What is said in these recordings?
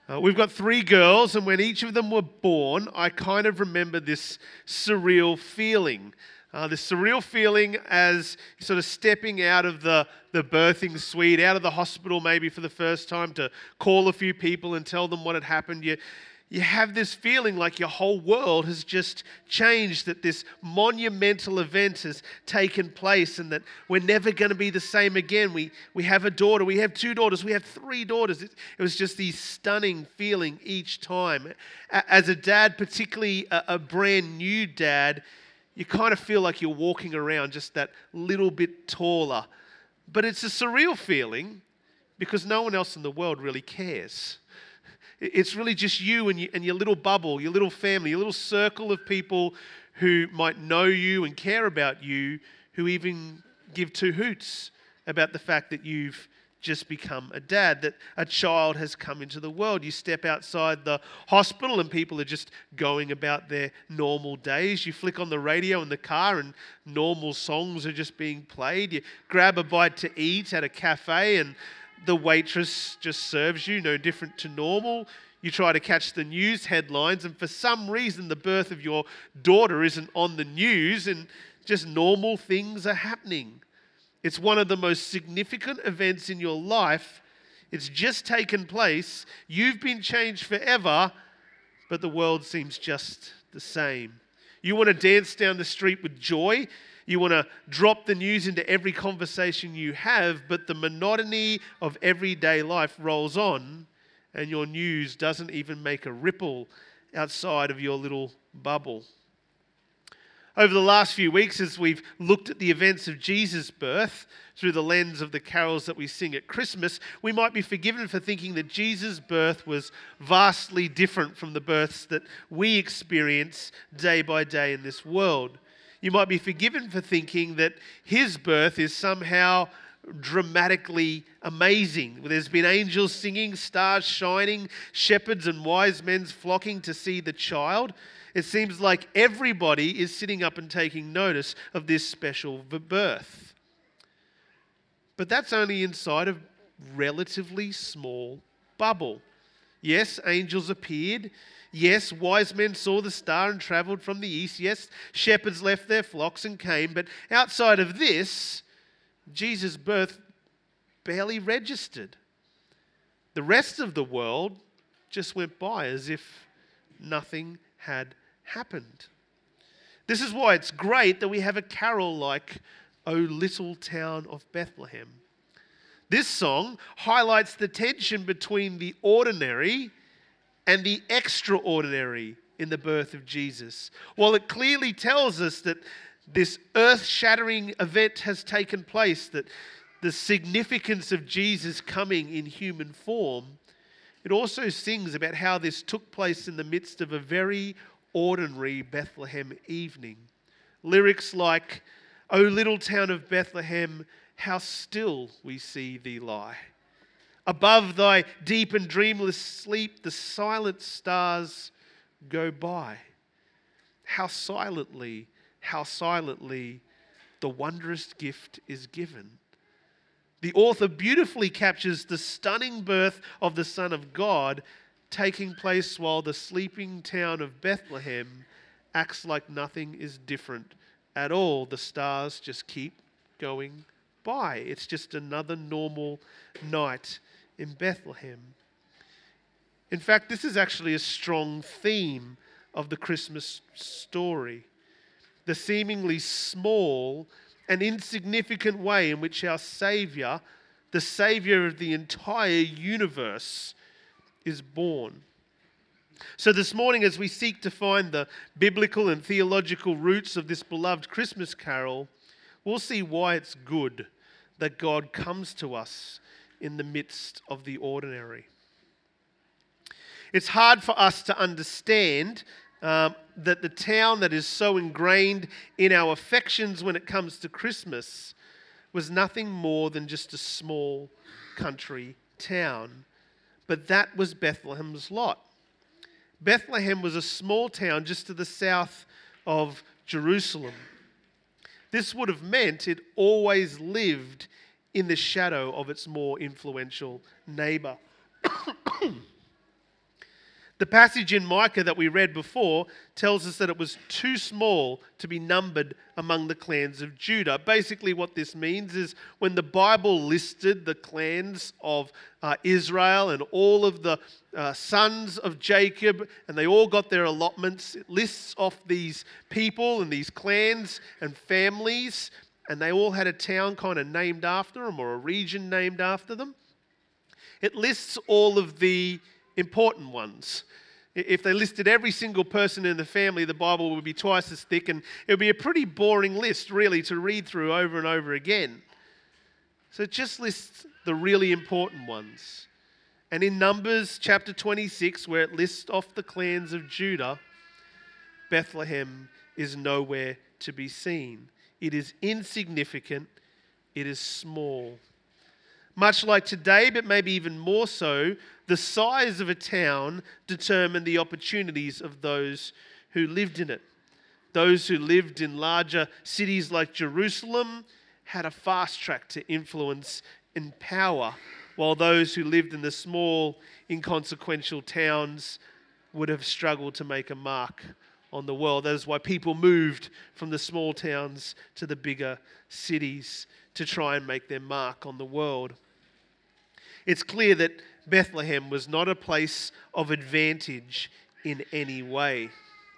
We've got three girls, and when each of them were born, I kind of remember this surreal feeling. This surreal feeling as sort of stepping out of the birthing suite, out of the hospital maybe for the first time to call a few people and tell them what had happened. You have this feeling like your whole world has just changed, that this monumental event has taken place and that we're never going to be the same again. We have a daughter, we have two daughters, we have three daughters. It was just this stunning feeling each time. As a dad, particularly a brand new dad, you kind of feel like you're walking around just that little bit taller. But it's a surreal feeling because no one else in the world really cares. It's really just you and your little bubble, your little family, your little circle of people who might know you and care about you, who even give two hoots about the fact that you've just become a dad, that a child has come into the world. You step outside the hospital and people are just going about their normal days. You flick on the radio in the car and normal songs are just being played. You grab a bite to eat at a cafe and the waitress just serves you, no different to normal. You try to catch the news headlines, and for some reason the birth of your daughter isn't on the news, and just normal things are happening. It's one of the most significant events in your life. It's just taken place. You've been changed forever, but the world seems just the same. You want to dance down the street with joy. You want to drop the news into every conversation you have, but the monotony of everyday life rolls on, and your news doesn't even make a ripple outside of your little bubble. Over the last few weeks, as we've looked at the events of Jesus' birth through the lens of the carols that we sing at Christmas, we might be forgiven for thinking that Jesus' birth was vastly different from the births that we experience day by day in this world. You might be forgiven for thinking that his birth is somehow dramatically amazing. There's been angels singing, stars shining, shepherds and wise men flocking to see the child. It seems like everybody is sitting up and taking notice of this special birth. But that's only inside a relatively small bubble. Yes, angels appeared. Yes, wise men saw the star and travelled from the east. Yes, shepherds left their flocks and came. But outside of this, Jesus' birth barely registered. The rest of the world just went by as if nothing had happened. This is why it's great that we have a carol like O Little Town of Bethlehem. This song highlights the tension between the ordinary and the extraordinary in the birth of Jesus. While it clearly tells us that this earth-shattering event has taken place, that the significance of Jesus coming in human form, it also sings about how this took place in the midst of a very ordinary Bethlehem evening. Lyrics like, O little town of Bethlehem, how still we see thee lie. Above thy deep and dreamless sleep, the silent stars go by. How silently the wondrous gift is given. The author beautifully captures the stunning birth of the Son of God taking place while the sleeping town of Bethlehem acts like nothing is different at all. The stars just keep going by. It's just another normal night in Bethlehem. In fact, this is actually a strong theme of the Christmas story. The seemingly small and insignificant way in which our Saviour, the Saviour of the entire universe, is born. So this morning, as we seek to find the biblical and theological roots of this beloved Christmas carol, we'll see why it's good that God comes to us in the midst of the ordinary. It's hard for us to understand that the town that is so ingrained in our affections when it comes to Christmas was nothing more than just a small country town. But that was Bethlehem's lot. Bethlehem was a small town just to the south of Jerusalem. This would have meant it always lived in the shadow of its more influential neighbour. The passage in Micah that we read before tells us that it was too small to be numbered among the clans of Judah. Basically, what this means is when the Bible listed the clans of Israel and all of the sons of Jacob, and they all got their allotments, it lists off these people and these clans and families, and they all had a town kind of named after them or a region named after them. It lists all of the important ones. If they listed every single person in the family, the Bible would be twice as thick, and it would be a pretty boring list, really, to read through over and over again. So it just lists the really important ones. And in Numbers chapter 26, where it lists off the clans of Judah, Bethlehem is nowhere to be seen. It is insignificant. It is small. Much like today, but maybe even more so, the size of a town determined the opportunities of those who lived in it. Those who lived in larger cities like Jerusalem had a fast track to influence and power, while those who lived in the small, inconsequential towns would have struggled to make a mark on the world. That is why people moved from the small towns to the bigger cities to try and make their mark on the world. It's clear that Bethlehem was not a place of advantage in any way.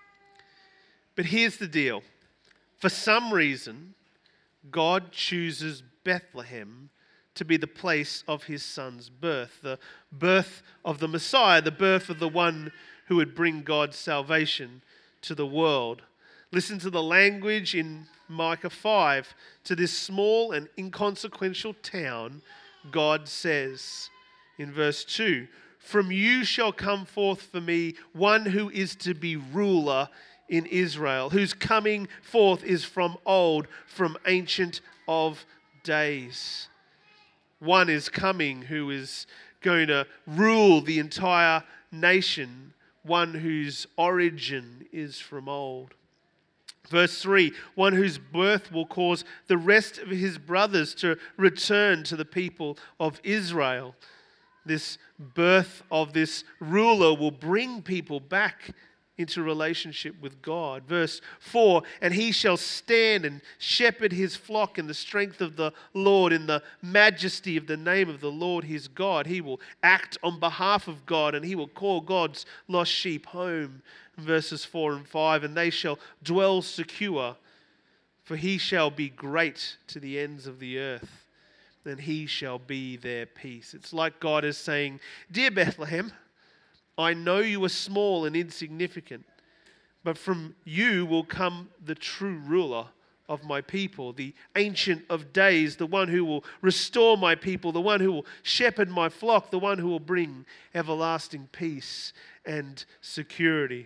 But here's the deal. For some reason, God chooses Bethlehem to be the place of his son's birth, the birth of the Messiah, the birth of the one who would bring God's salvation to the world. Listen to the language in Micah 5. To this small and inconsequential town, God says in verse 2, "From you shall come forth for me one who is to be ruler in Israel, whose coming forth is from old, from ancient of days." One is coming who is going to rule the entire nation, one whose origin is from old. Verse 3, one whose birth will cause the rest of his brothers to return to the people of Israel. This birth of this ruler will bring people back into relationship with God. Verse 4, and he shall stand and shepherd his flock in the strength of the Lord, in the majesty of the name of the Lord his God. He will act on behalf of God, and he will call God's lost sheep home. Verses 4 and 5, and they shall dwell secure, for he shall be great to the ends of the earth, and he shall be their peace. It's like God is saying, dear Bethlehem, I know you are small and insignificant, but from you will come the true ruler of my people, the Ancient of Days, the one who will restore my people, the one who will shepherd my flock, the one who will bring everlasting peace and security.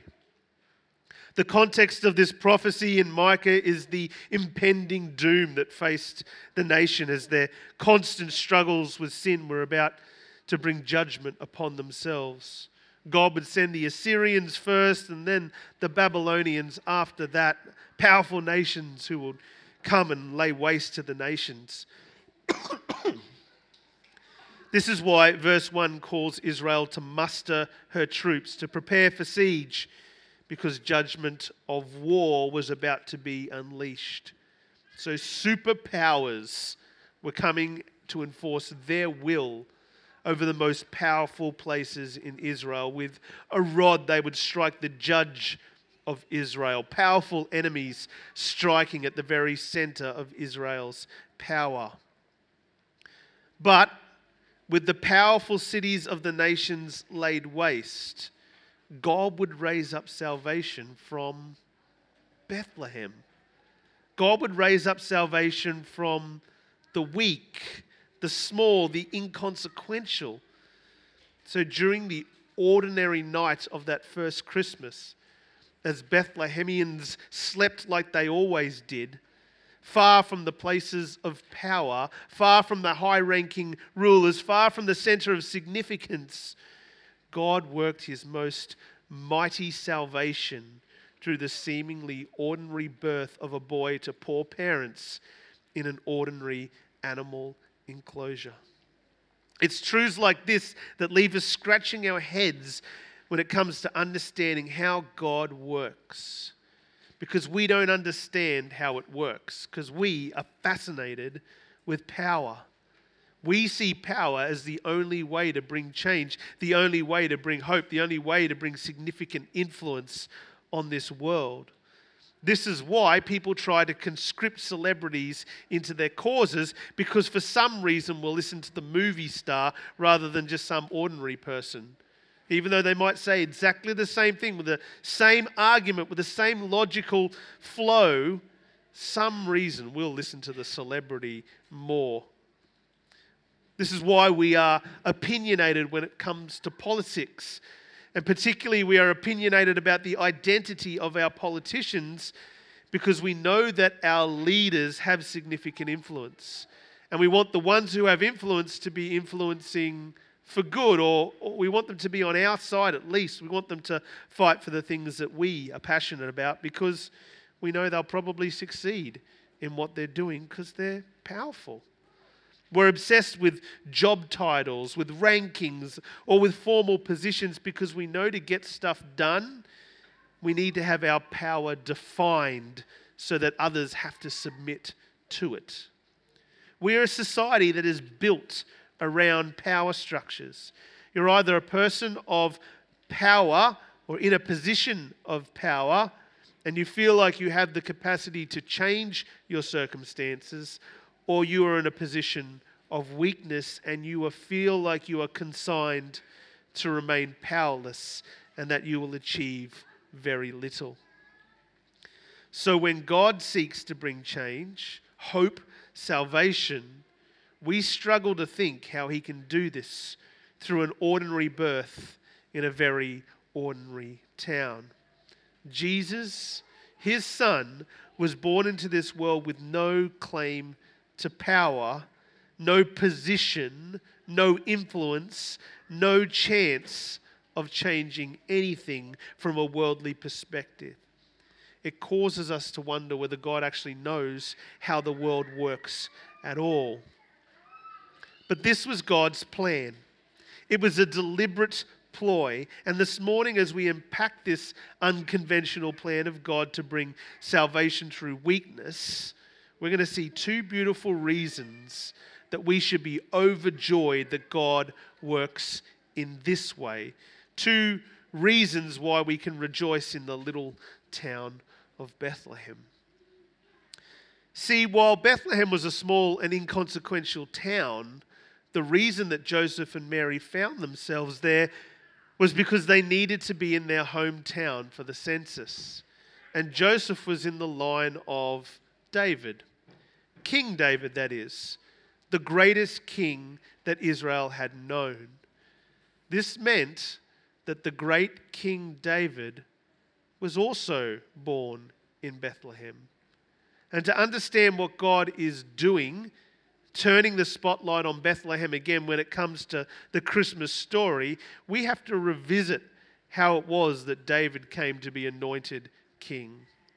The context of this prophecy in Micah is the impending doom that faced the nation as their constant struggles with sin were about to bring judgment upon themselves. God would send the Assyrians first and then the Babylonians after that, powerful nations who would come and lay waste to the nations. This is why verse 1 calls Israel to muster her troops, to prepare for siege, because judgment of war was about to be unleashed. So superpowers were coming to enforce their will over the most powerful places in Israel. With a rod they would strike the judge of Israel. Powerful enemies striking at the very center of Israel's power. But with the powerful cities of the nations laid waste, God would raise up salvation from Bethlehem. God would raise up salvation from the weak, the small, the inconsequential. So during the ordinary night of that first Christmas, as Bethlehemians slept like they always did, far from the places of power, far from the high-ranking rulers, far from the center of significance, God worked his most mighty salvation through the seemingly ordinary birth of a boy to poor parents in an ordinary animal enclosure. It's truths like this that leave us scratching our heads when it comes to understanding how God works. Because we don't understand how it works, because we are fascinated with power. We see power as the only way to bring change, the only way to bring hope, the only way to bring significant influence on this world. This is why people try to conscript celebrities into their causes, because for some reason we'll listen to the movie star rather than just some ordinary person. Even though they might say exactly the same thing with the same argument, with the same logical flow, some reason we'll listen to the celebrity more. This is why we are opinionated when it comes to politics. And particularly we are opinionated about the identity of our politicians, because we know that our leaders have significant influence. And we want the ones who have influence to be influencing for good, or we want them to be on our side at least. We want them to fight for the things that we are passionate about, because we know they'll probably succeed in what they're doing because they're powerful. We're obsessed with job titles, with rankings, or with formal positions, because we know to get stuff done, we need to have our power defined so that others have to submit to it. We're a society that is built around power structures. You're either a person of power or in a position of power, and you feel like you have the capacity to change your circumstances, or you are in a position of weakness and you feel like you are consigned to remain powerless and that you will achieve very little. So when God seeks to bring change, hope, salvation, we struggle to think how he can do this through an ordinary birth in a very ordinary town. Jesus, his son, was born into this world with no claim to power, no position, no influence, no chance of changing anything from a worldly perspective. It causes us to wonder whether God actually knows how the world works at all. But this was God's plan. It was a deliberate ploy. And this morning, as we unpack this unconventional plan of God to bring salvation through weakness, we're going to see two beautiful reasons that we should be overjoyed that God works in this way. Two reasons why we can rejoice in the little town of Bethlehem. See, while Bethlehem was a small and inconsequential town, the reason that Joseph and Mary found themselves there was because they needed to be in their hometown for the census. And Joseph was in the line of David, King David, that is, the greatest king that Israel had known. This meant that the great King David was also born in Bethlehem. And to understand what God is doing, turning the spotlight on Bethlehem again when it comes to the Christmas story, we have to revisit how it was that David came to be anointed king.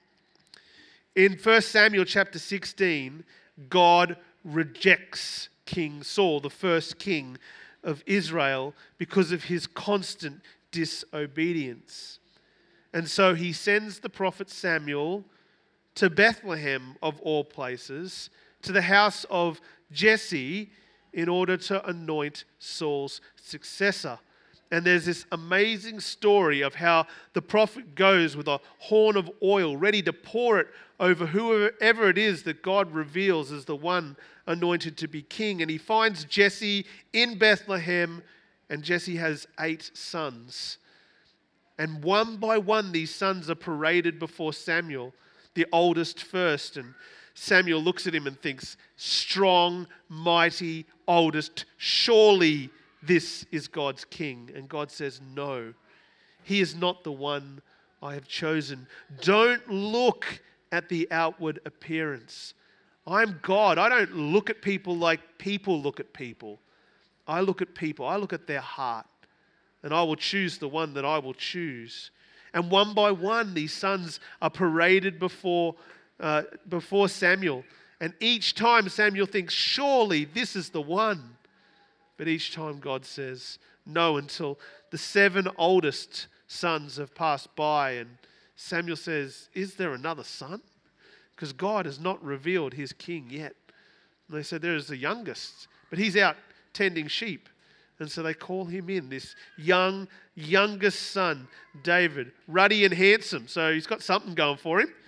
In 1 Samuel chapter 16, God rejects King Saul, the first king of Israel, because of his constant disobedience. And so he sends the prophet Samuel to Bethlehem, of all places, to the house of Jesse, in order to anoint Saul's successor. And there's this amazing story of how the prophet goes with a horn of oil, ready to pour it over whoever it is that God reveals as the one anointed to be king. And he finds Jesse in Bethlehem, and Jesse has 8 sons. And one by one, these sons are paraded before Samuel, the oldest first. And Samuel looks at him and thinks, strong, mighty, oldest, surely this is God's king. And God says, no, he is not the one I have chosen. Don't look at the outward appearance. I'm God. I don't look at people like people look at people. I look at people. I look at their heart. And I will choose the one that I will choose. And one by one, these sons are paraded before Samuel. And each time Samuel thinks, surely this is the one. But each time God says, no, until the 7 oldest sons have passed by, and Samuel says, "Is there another son? Because God has not revealed his king yet." And they said, "There is the youngest, but he's out tending sheep." And so they call him in, this youngest son, David, ruddy and handsome. So he's got something going for him.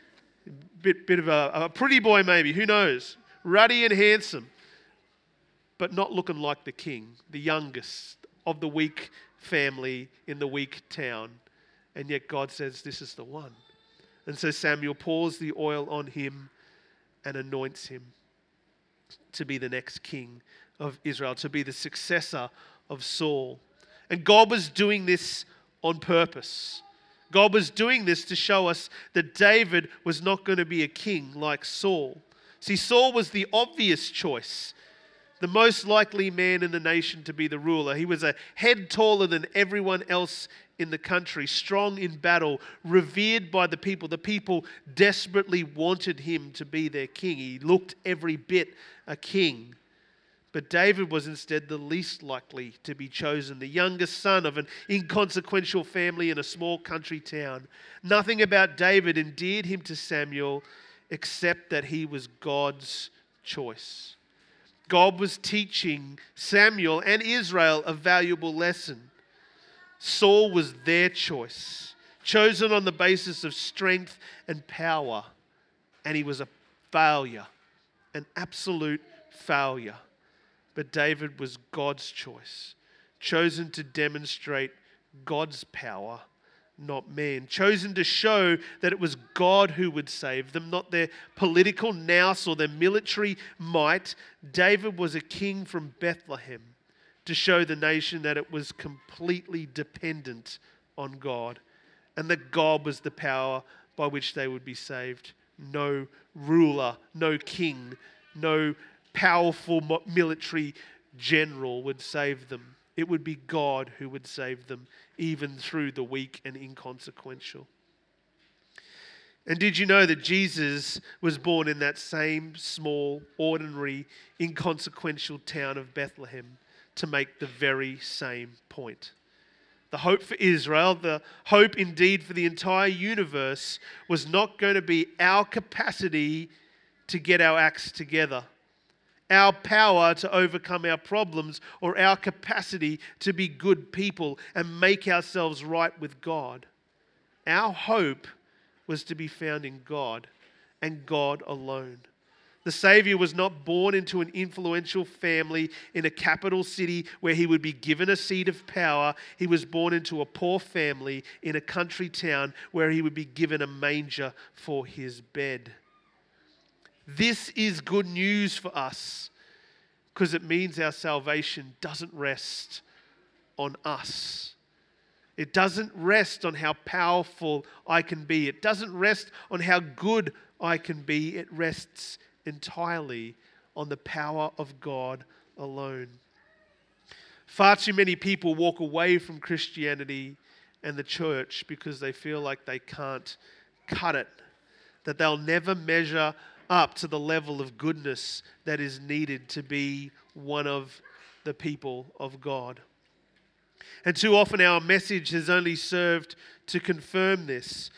Bit of a pretty boy maybe, who knows? Ruddy and handsome, but not looking like the king, the youngest of the weak family in the weak town. And yet God says, this is the one. And so Samuel pours the oil on him and anoints him to be the next king of Israel, to be the successor of Saul. And God was doing this on purpose. God was doing this to show us that David was not going to be a king like Saul. See, Saul was the obvious choice, the most likely man in the nation to be the ruler. He was a head taller than everyone else in the country, strong in battle, revered by the people. The people desperately wanted him to be their king. He looked every bit a king. But David was instead the least likely to be chosen, the youngest son of an inconsequential family in a small country town. Nothing about David endeared him to Samuel except that he was God's choice. God was teaching Samuel and Israel a valuable lesson. Saul was their choice, chosen on the basis of strength and power, and he was a failure, an absolute failure. But David was God's choice, chosen to demonstrate God's power, not man. Chosen to show that it was God who would save them, not their political nous or their military might. David was a king from Bethlehem to show the nation that it was completely dependent on God and that God was the power by which they would be saved. No ruler, no king, no powerful military general would save them. It would be God who would save them, even through the weak and inconsequential. And did you know that Jesus was born in that same small, ordinary, inconsequential town of Bethlehem to make the very same point? The hope for Israel, the hope indeed for the entire universe, was not going to be our capacity to get our acts together, our power to overcome our problems, or our capacity to be good people and make ourselves right with God. Our hope was to be found in God and God alone. The Savior was not born into an influential family in a capital city where he would be given a seat of power. He was born into a poor family in a country town where he would be given a manger for his bed. This is good news for us because it means our salvation doesn't rest on us. It doesn't rest on how powerful I can be. It doesn't rest on how good I can be. It rests entirely on the power of God alone. Far too many people walk away from Christianity and the church because they feel like they can't cut it, that they'll never measure up to the level of goodness that is needed to be one of the people of God. And too often our message has only served to confirm this.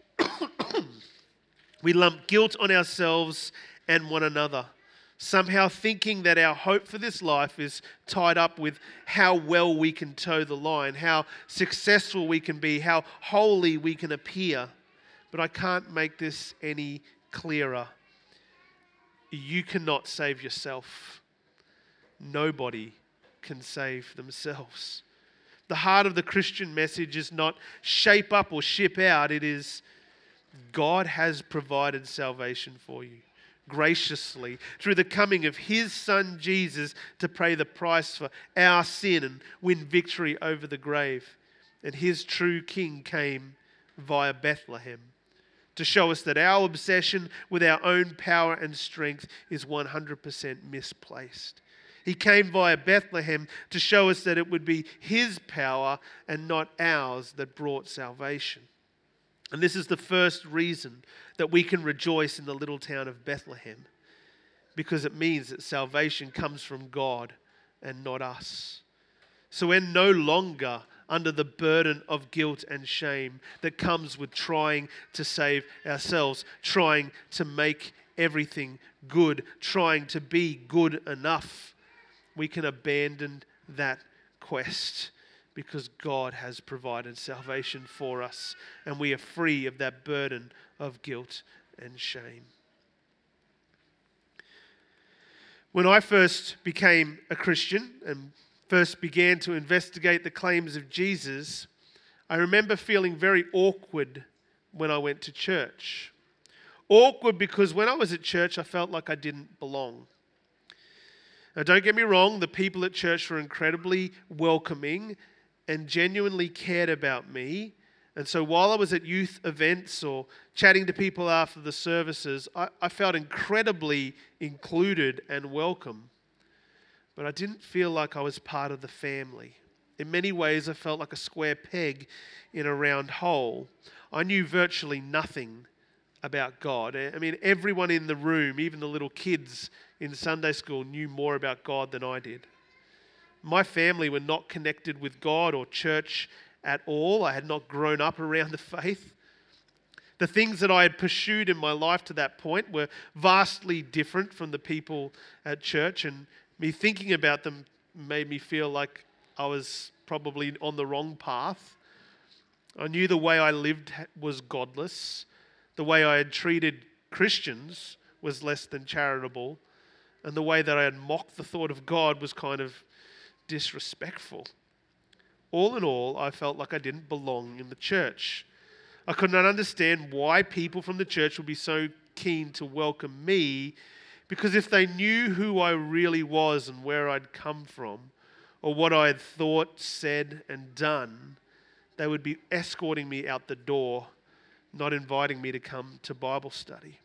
We lump guilt on ourselves and one another, somehow thinking that our hope for this life is tied up with how well we can toe the line, how successful we can be, how holy we can appear. But I can't make this any clearer. You cannot save yourself. Nobody can save themselves. The heart of the Christian message is not shape up or ship out. It is God has provided salvation for you graciously through the coming of his Son Jesus to pay the price for our sin and win victory over the grave. And his true King came via Bethlehem to show us that our obsession with our own power and strength is 100% misplaced. He came via Bethlehem to show us that it would be his power and not ours that brought salvation. And this is the first reason that we can rejoice in the little town of Bethlehem, because it means that salvation comes from God and not us. So we're no longer under the burden of guilt and shame that comes with trying to save ourselves, trying to make everything good, trying to be good enough. We can abandon that quest because God has provided salvation for us, and we are free of that burden of guilt and shame. When I first became a Christian and first began to investigate the claims of Jesus, I remember feeling very awkward when I went to church. Awkward because when I was at church, I felt like I didn't belong. Now, don't get me wrong, the people at church were incredibly welcoming and genuinely cared about me. And so while I was at youth events or chatting to people after the services, I felt incredibly included and welcome. But I didn't feel like I was part of the family. In many ways, I felt like a square peg in a round hole. I knew virtually nothing about God. I mean, everyone in the room, even the little kids in Sunday school, knew more about God than I did. My family were not connected with God or church at all. I had not grown up around the faith. The things that I had pursued in my life to that point were vastly different from the people at church, and me thinking about them made me feel like I was probably on the wrong path. I knew the way I lived was godless. The way I had treated Christians was less than charitable. And the way that I had mocked the thought of God was kind of disrespectful. All in all, I felt like I didn't belong in the church. I could not understand why people from the church would be so keen to welcome me, because if they knew who I really was and where I'd come from, or what I had thought, said, and done, they would be escorting me out the door, not inviting me to come to Bible study.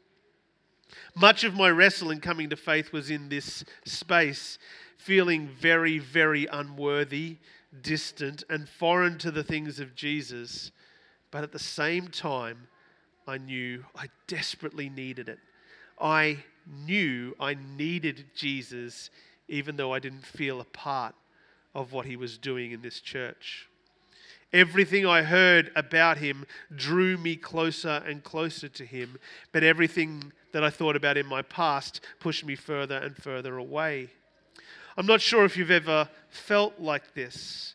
Much of my wrestle in coming to faith was in this space, feeling very, very unworthy, distant, and foreign to the things of Jesus. But at the same time, I knew I desperately needed it. I knew I needed Jesus, even though I didn't feel a part of what he was doing in this church. Everything I heard about him drew me closer and closer to him, but everything that I thought about in my past pushed me further and further away. I'm not sure if you've ever felt like this.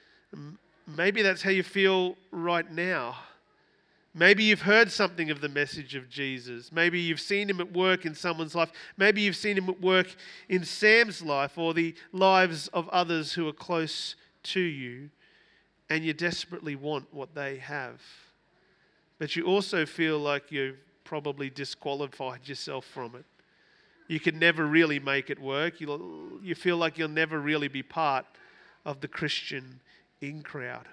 Maybe that's how you feel right now. Maybe you've heard something of the message of Jesus. Maybe you've seen him at work in someone's life. Maybe you've seen him at work in Sam's life or the lives of others who are close to you, and you desperately want what they have. But you also feel like you've probably disqualified yourself from it. You could never really make it work. You feel like you'll never really be part of the Christian in crowd.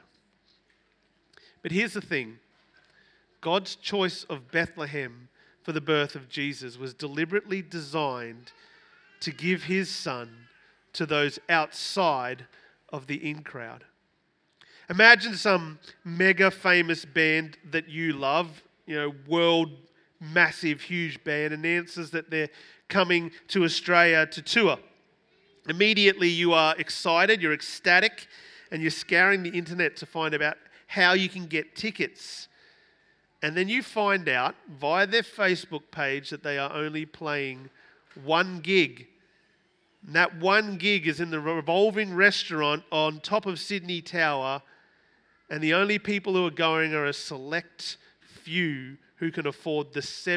But here's the thing. God's choice of Bethlehem for the birth of Jesus was deliberately designed to give his son to those outside of the in crowd. Imagine some mega famous band that you love, world massive, huge band, announces that they're coming to Australia to tour. Immediately you are excited, you're ecstatic, and you're scouring the internet to find out how you can get tickets. And then you find out via their Facebook page that they are only playing one gig. And that one gig is in the revolving restaurant on top of Sydney Tower, and the only people who are going are a select few who can afford the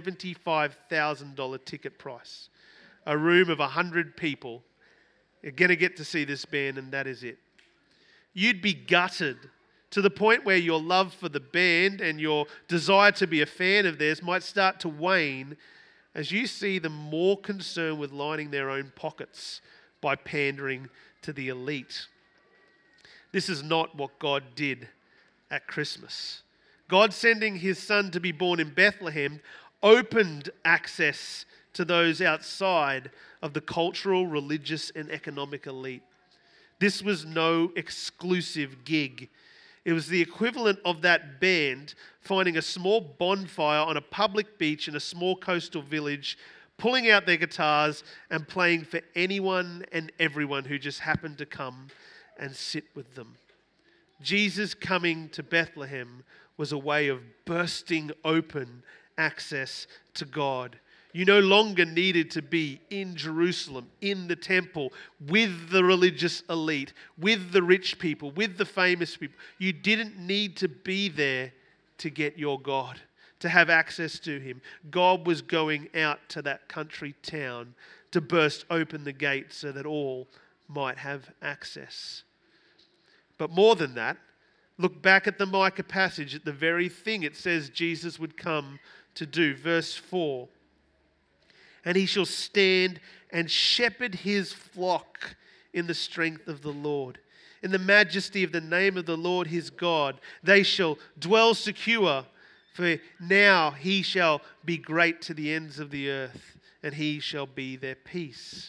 $75,000 ticket price. A room of 100 people are going to get to see this band, and that is it. You'd be gutted to the point where your love for the band and your desire to be a fan of theirs might start to wane as you see them more concerned with lining their own pockets by pandering to the elite. This is not what God did at Christmas. God sending his son to be born in Bethlehem opened access to those outside of the cultural, religious, and economic elite. This was no exclusive gig. It was the equivalent of that band finding a small bonfire on a public beach in a small coastal village, pulling out their guitars and playing for anyone and everyone who just happened to come and sit with them. Jesus coming to Bethlehem was a way of bursting open access to God. You no longer needed to be in Jerusalem, in the temple, with the religious elite, with the rich people, with the famous people. You didn't need to be there to get your God, to have access to him. God was going out to that country town to burst open the gates so that all might have access. But more than that, look back at the Micah passage, at the very thing it says Jesus would come to do. Verse 4. And he shall stand and shepherd his flock in the strength of the Lord. In the majesty of the name of the Lord his God, they shall dwell secure, for now he shall be great to the ends of the earth, and he shall be their peace.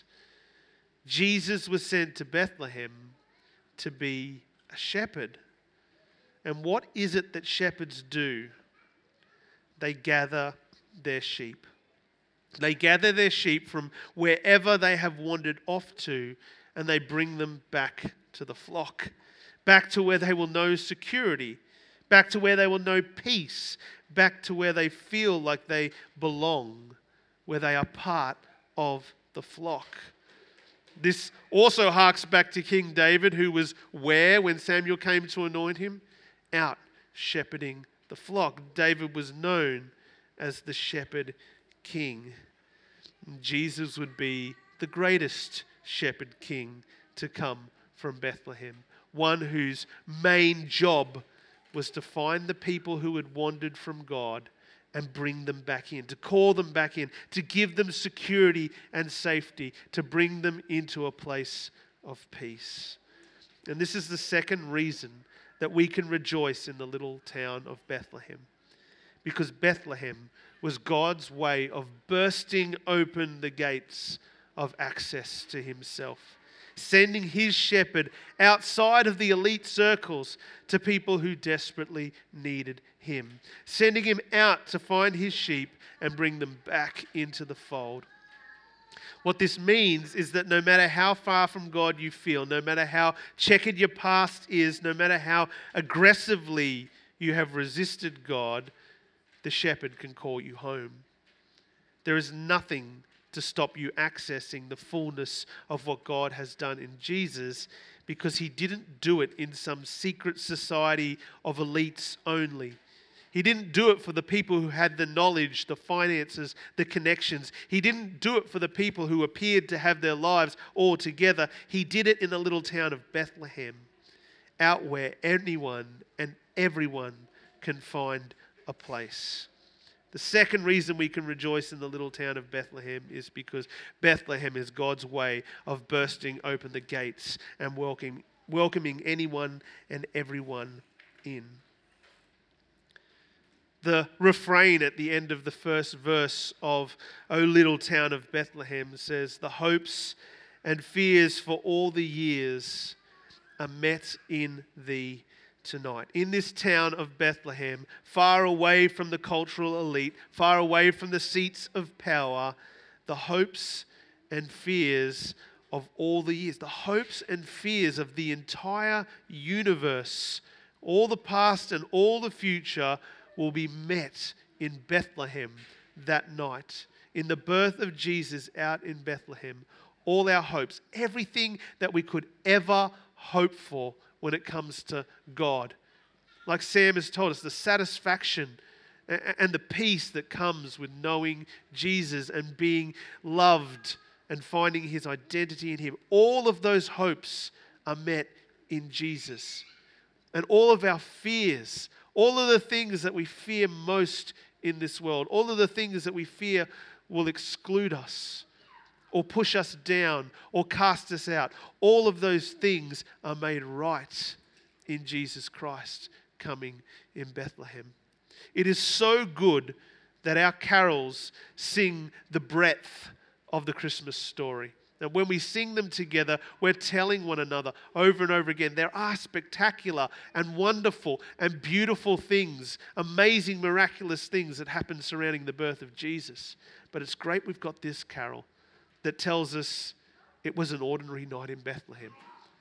Jesus was sent to Bethlehem to be a shepherd. And what is it that shepherds do? They gather their sheep. They gather their sheep from wherever they have wandered off to, and they bring them back to the flock, back to where they will know security, back to where they will know peace, back to where they feel like they belong, where they are part of the flock. This also harks back to King David, who was where when Samuel came to anoint him? Out shepherding the flock. David was known as the shepherd king. Jesus would be the greatest shepherd king to come from Bethlehem, one whose main job was to find the people who had wandered from God and bring them back in, to call them back in, to give them security and safety, to bring them into a place of peace. And this is the second reason that we can rejoice in the little town of Bethlehem, because Bethlehem was God's way of bursting open the gates of access to himself, sending his shepherd outside of the elite circles to people who desperately needed him, sending him out to find his sheep and bring them back into the fold. What this means is that no matter how far from God you feel, no matter how checkered your past is, no matter how aggressively you have resisted God, the shepherd can call you home. There is nothing to stop you accessing the fullness of what God has done in Jesus, because he didn't do it in some secret society of elites only. He didn't do it for the people who had the knowledge, the finances, the connections. He didn't do it for the people who appeared to have their lives all together. He did it in the little town of Bethlehem, out where anyone and everyone can find a place. The second reason we can rejoice in the little town of Bethlehem is because Bethlehem is God's way of bursting open the gates and welcoming anyone and everyone in. The refrain at the end of the first verse of O Little Town of Bethlehem says, the hopes and fears for all the years are met in thee tonight. In this town of Bethlehem, far away from the cultural elite, far away from the seats of power, the hopes and fears of all the years, the hopes and fears of the entire universe, all the past and all the future, will be met in Bethlehem that night. In the birth of Jesus out in Bethlehem, all our hopes, everything that we could ever hope for when it comes to God. Like Sam has told us, the satisfaction and the peace that comes with knowing Jesus and being loved and finding his identity in him. All of those hopes are met in Jesus. And all of our fears, all of the things that we fear most in this world, all of the things that we fear will exclude us or push us down or cast us out, all of those things are made right in Jesus Christ coming in Bethlehem. It is so good that our carols sing the breadth of the Christmas story. And when we sing them together, we're telling one another over and over again, there are spectacular and wonderful and beautiful things, amazing, miraculous things that happen surrounding the birth of Jesus. But it's great we've got this carol that tells us it was an ordinary night in Bethlehem.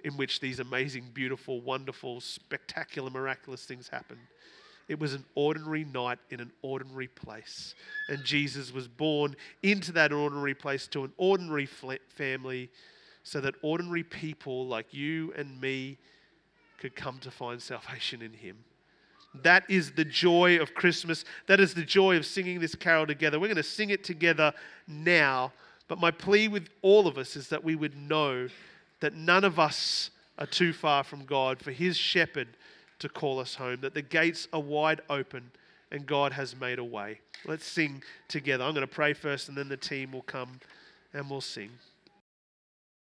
in which these amazing, beautiful, wonderful, spectacular, miraculous things happened. It was an ordinary night in an ordinary place. And Jesus was born into that ordinary place to an ordinary family so that ordinary people like you and me could come to find salvation in him. That is the joy of Christmas. That is the joy of singing this carol together. We're going to sing it together now. But my plea with all of us is that we would know that none of us are too far from God for his shepherd to call us home, that the gates are wide open and God has made a way. Let's sing together. I'm going to pray first and then the team will come and we'll sing.